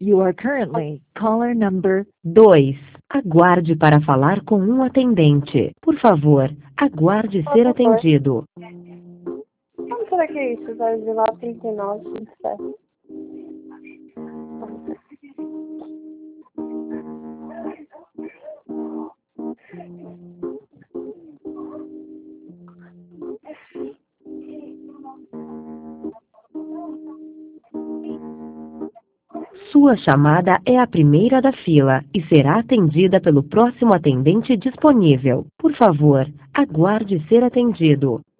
You are currently caller number 2. Aguarde para falar com um atendente. Por favor, aguarde ser atendido. Como será que é isso? 0939 57. Sua chamada é a primeira da fila e será atendida pelo próximo atendente disponível. Por favor, aguarde ser atendido.